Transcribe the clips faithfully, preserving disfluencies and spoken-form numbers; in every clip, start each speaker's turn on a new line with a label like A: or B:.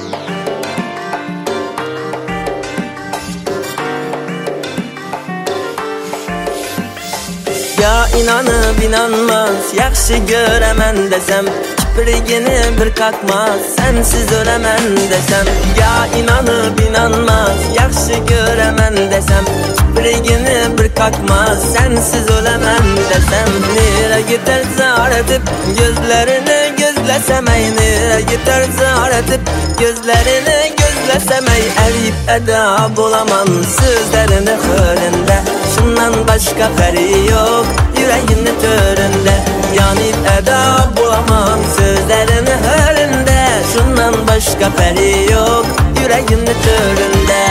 A: Ya inanıp inanmaz, yaxşı görəmən desem, kiprigini bir kakmaz, sensiz öləmən desem. Ya inanıp inanmaz, yaxşı görəmən desem, kiprigini bir kakmaz, sensiz öləmən desem. Nere giderse aratip gözlerini gözlesem, ey nere giderse aratip gözlerini gözlesem, ey eriyip eda bulamam sözlerini hırında. Şundan başka feri yok yüreğinin töründe, yanıp eda bulamam sözlerini hırında. Şundan başka feri yok yüreğinin töründe.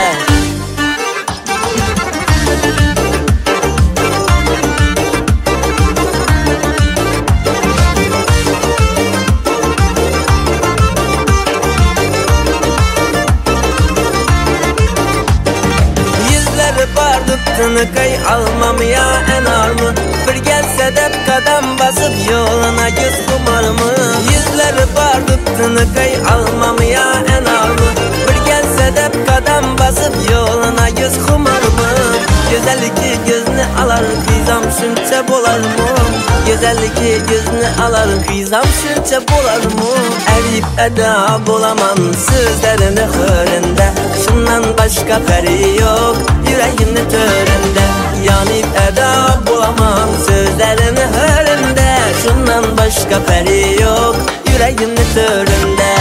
A: Tınıkay almam ya enar mı? Bir gelse de kadam basıp yoluna göz kumar mı? Yüzleri bardıp tınıkay almam ya enar mı? Bir gelse de kadam basıp yoluna göz kumar mı? Güzellik gözünü alar kıyzam şunça bolar mı? Güzellik gözünü alar kıyzam şunça bolar mı? Eriyip eda bulamam sözlerini hırında. Şundan başka feri yok yüreğinin töründe, yanıp eda bulamam sözlerini hırında. Şundan başka feri yok yüreğinin töründe.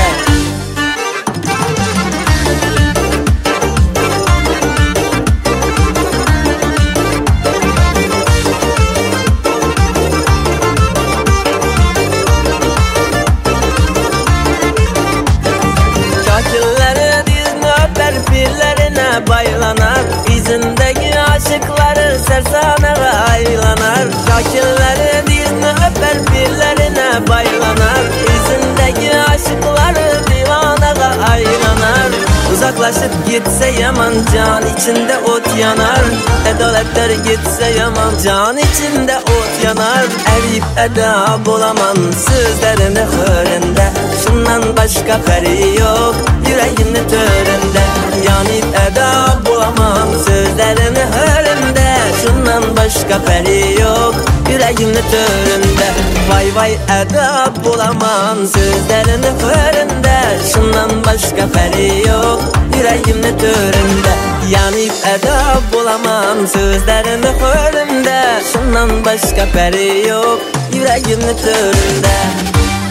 A: Şakirleri dizini öper pillerine baylanar, İzindeki aşıkları sersanara aylanar. Şakirleri dizini öper pillerine baylanar, İzindeki aşıkları divanara aylanar. Uzaklaşıp gitse yaman can içinde ot yanar, edoletler gitse yaman can içinde ot yanar. Eriyip eda bulamam sözlerini hırında. Şundan başka feri yok yüreğinin töründe, yanıp eda bulamam sözlerini hırında. Şundan başka feri yok yüreğinin töründe. Vay vay eda bulamam sözlerini hırında. Şundan başka feri yok yüreğinin töründe, yanıp eda bulamam sözlerini hırında. Şundan başka feri yok yüreğinin töründe.